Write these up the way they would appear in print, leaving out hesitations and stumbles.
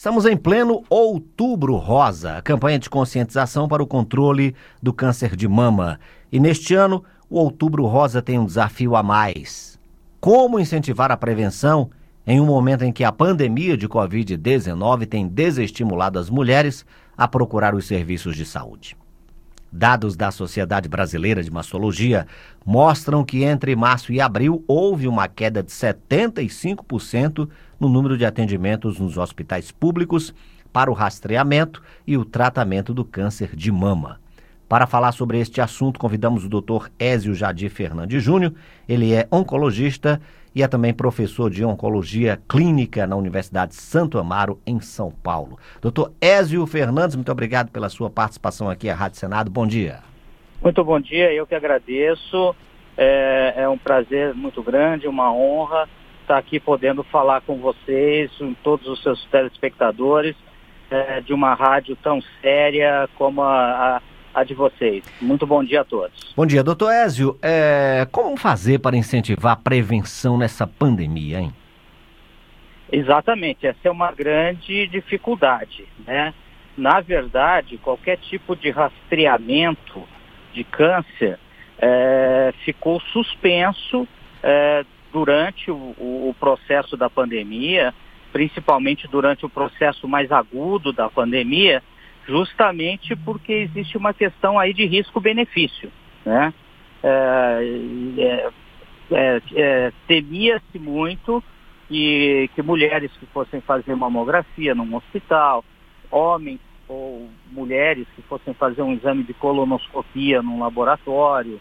Estamos em pleno Outubro Rosa, a campanha de conscientização para o controle do câncer de mama. E neste ano, o Outubro Rosa tem um desafio a mais. Como incentivar a prevenção em um momento em que a pandemia de Covid-19 tem desestimulado as mulheres a procurar os serviços de saúde? Dados da Sociedade Brasileira de Mastologia mostram que entre março e abril houve uma queda de 75% no número de atendimentos nos hospitais públicos para o rastreamento e o tratamento do câncer de mama. Para falar sobre este assunto, convidamos o Dr. Ézio Jadir Fernandes Júnior. Ele é oncologista e é também professor de oncologia clínica na Universidade Santo Amaro, em São Paulo. Dr. Ézio Fernandes, muito obrigado pela sua participação aqui à Rádio Senado. Bom dia. Muito bom dia, eu que agradeço. É um prazer muito grande, uma honra estar aqui podendo falar com vocês, com todos os seus telespectadores, de uma rádio tão séria como a de vocês. Muito bom dia a todos. Bom dia, doutor Ézio. Como fazer para incentivar a prevenção nessa pandemia, hein? Exatamente, essa é uma grande dificuldade, né? Na verdade, qualquer tipo de rastreamento de câncer ficou suspenso durante o processo da pandemia, principalmente durante o processo mais agudo da pandemia, justamente porque existe uma questão aí de risco-benefício, né? Temia-se muito que mulheres que fossem fazer mamografia num hospital, homens ou mulheres que fossem fazer um exame de colonoscopia num laboratório,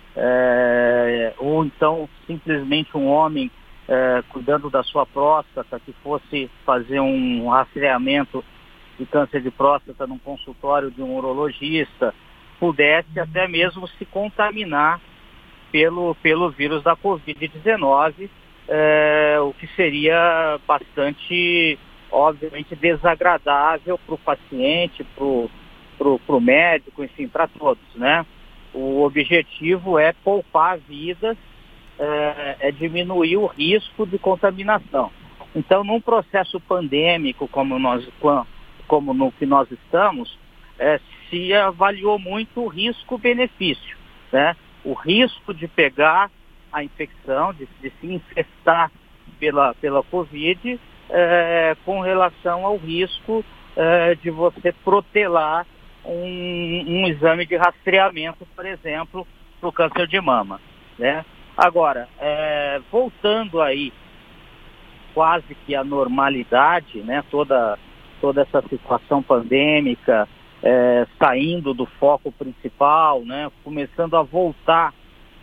ou então simplesmente um homem cuidando da sua próstata que fosse fazer um rastreamento de câncer de próstata num consultório de um urologista, pudesse até mesmo se contaminar pelo vírus da Covid-19, o que seria bastante, obviamente, desagradável para o paciente, para o médico, enfim, para todos, né? O objetivo é poupar vidas, diminuir o risco de contaminação. Então, num processo pandêmico como no que nós estamos, se avaliou muito o risco-benefício, né? O risco de pegar a infecção, de se infectar pela Covid, com relação ao risco de você protelar um exame de rastreamento, por exemplo, para o câncer de mama, né? Agora, voltando aí quase que à normalidade, né? Toda essa situação pandêmica, saindo do foco principal, né? Começando a voltar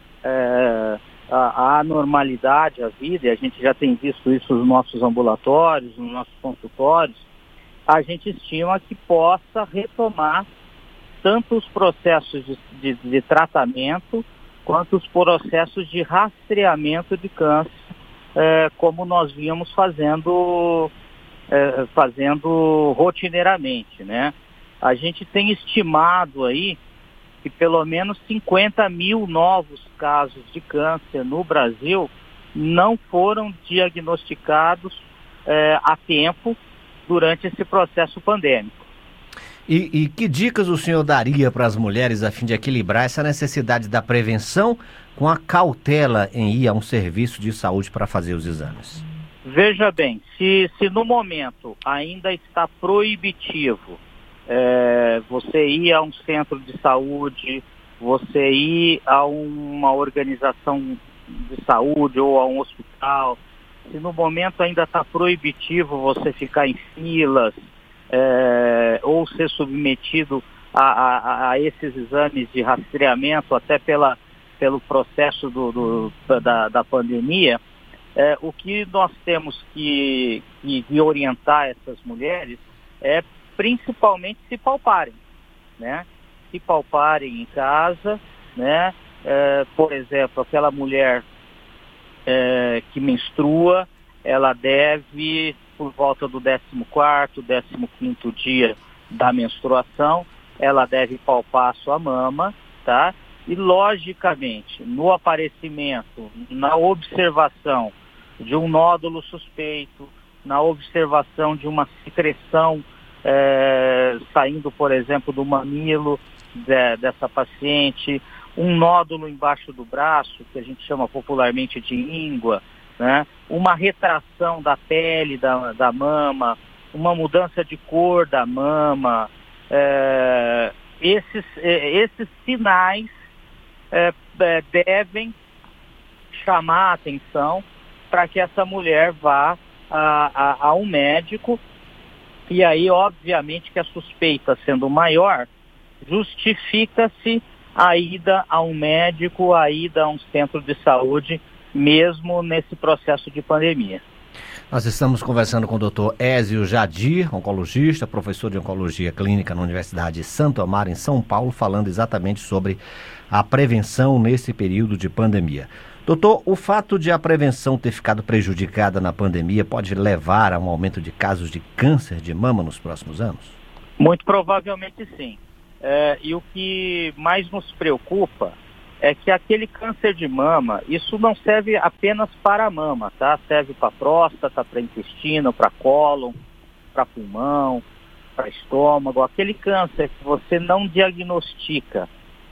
à normalidade, à vida, e a gente já tem visto isso nos nossos ambulatórios, nos nossos consultórios, a gente estima que possa retomar tanto os processos de tratamento quanto os processos de rastreamento de câncer, como nós vínhamos fazendo rotineiramente, né? A gente tem estimado aí que pelo menos 50 mil novos casos de câncer no Brasil não foram diagnosticados a tempo durante esse processo pandêmico. E que dicas o senhor daria para as mulheres a fim de equilibrar essa necessidade da prevenção com a cautela em ir a um serviço de saúde para fazer os exames? Veja bem, se no momento ainda está proibitivo você ir a um centro de saúde, você ir a uma organização de saúde ou a um hospital, se no momento ainda está proibitivo você ficar em filas ou ser submetido a esses exames de rastreamento, até pelo processo da pandemia, o que nós temos que orientar essas mulheres é principalmente se palparem, né? Se palparem em casa, né? Por exemplo, aquela mulher que menstrua, ela deve, por volta do 14º, 15º dia da menstruação, ela deve palpar a sua mama, tá? E, logicamente, no aparecimento, na observação de um nódulo suspeito, na observação de uma secreção saindo, por exemplo, do mamilo dessa paciente, um nódulo embaixo do braço, que a gente chama popularmente de íngua, né? Uma retração da pele da mama, uma mudança de cor da mama. Esses sinais devem chamar a atenção para que essa mulher vá a um médico, e aí, obviamente, que a suspeita sendo maior, justifica-se a ida a um médico, a ida a um centro de saúde, mesmo nesse processo de pandemia. Nós estamos conversando com o Dr. Ézio Jadir, oncologista, professor de oncologia clínica na Universidade de Santo Amaro, em São Paulo, falando exatamente sobre a prevenção nesse período de pandemia. Doutor, o fato de a prevenção ter ficado prejudicada na pandemia pode levar a um aumento de casos de câncer de mama nos próximos anos? Muito provavelmente sim. E o que mais nos preocupa é que aquele câncer de mama, isso não serve apenas para a mama, tá? Serve para próstata, para intestino, para cólon, para pulmão, para estômago. Aquele câncer que você não diagnostica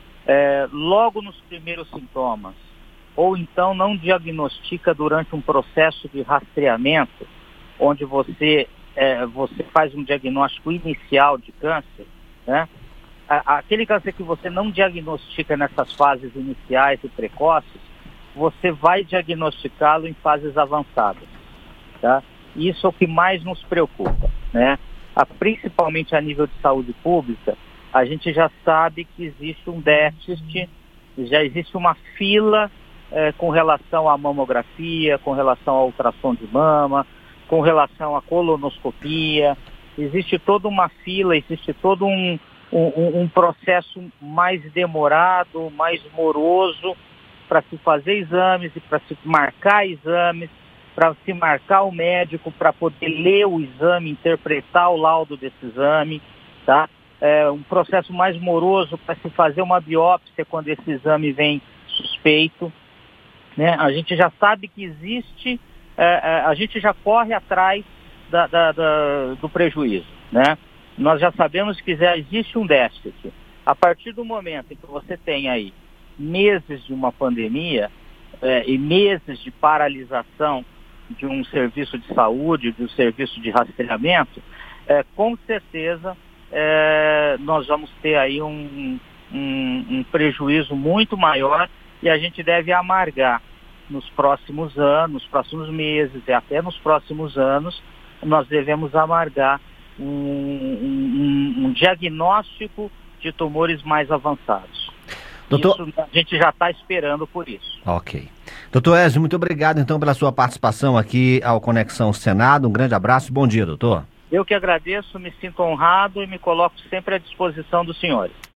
logo nos primeiros sintomas, ou então não diagnostica durante um processo de rastreamento, onde você faz um diagnóstico inicial de câncer, né? Aquele câncer que você não diagnostica nessas fases iniciais e precoces, você vai diagnosticá-lo em fases avançadas, tá? Isso é o que mais nos preocupa, né? Principalmente a nível de saúde pública, a gente já sabe que existe um déficit, já existe uma fila com relação à mamografia, com relação ao ultrassom de mama, com relação à colonoscopia. Existe toda uma fila, existe todo um processo mais demorado, mais moroso para se fazer exames e para se marcar exames, para se marcar o médico, para poder ler o exame, interpretar o laudo desse exame, tá? Um processo mais moroso para se fazer uma biópsia quando esse exame vem suspeito, né? A gente já sabe que existe, a gente já corre atrás do prejuízo, né? Nós já sabemos que já existe um déficit. A partir do momento em que você tem aí meses de uma pandemia e meses de paralisação de um serviço de saúde, de um serviço de rastreamento, com certeza nós vamos ter aí um prejuízo muito maior, e a gente deve amargar nos próximos anos, nos próximos meses e até nos próximos anos, nós devemos amargar um diagnóstico de tumores mais avançados. Doutor... Isso, a gente já está esperando por isso. Ok. Doutor Ézio, muito obrigado então pela sua participação aqui ao Conexão Senado. Um grande abraço e bom dia, doutor. Eu que agradeço, me sinto honrado e me coloco sempre à disposição dos senhores.